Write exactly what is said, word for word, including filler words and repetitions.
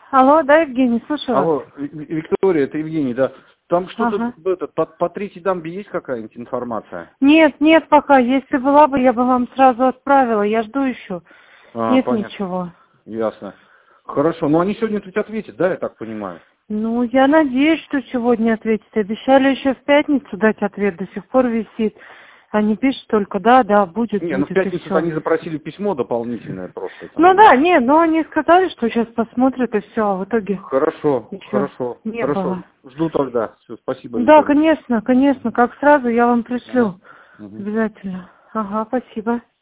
Алло, да, Евгений, слушаю вас. Алло, Ви- Виктория, это Евгений, да. Там что-то, Ага. это, по, по третьей дамбе есть какая-нибудь информация? Нет, нет, пока. Если была бы, я бы вам сразу отправила. Я жду еще. А, Нет понятно. ничего. Ясно. Хорошо, но они сегодня ведь ответят, да, я так понимаю? Ну, я надеюсь, что сегодня ответят. Обещали еще в пятницу дать ответ, до сих пор висит. Они пишут только, да, да, будет, Не, ну в будет, и пятницу все. они запросили письмо дополнительное просто. Там. Ну да, нет, но они сказали, что сейчас посмотрят, и все, а в итоге Хорошо, ничего хорошо, не хорошо. было. Жду тогда. Все, спасибо, Да, Виктория. конечно, конечно, как сразу я вам пришлю. Мгм. Мгм. Обязательно. Ага, спасибо.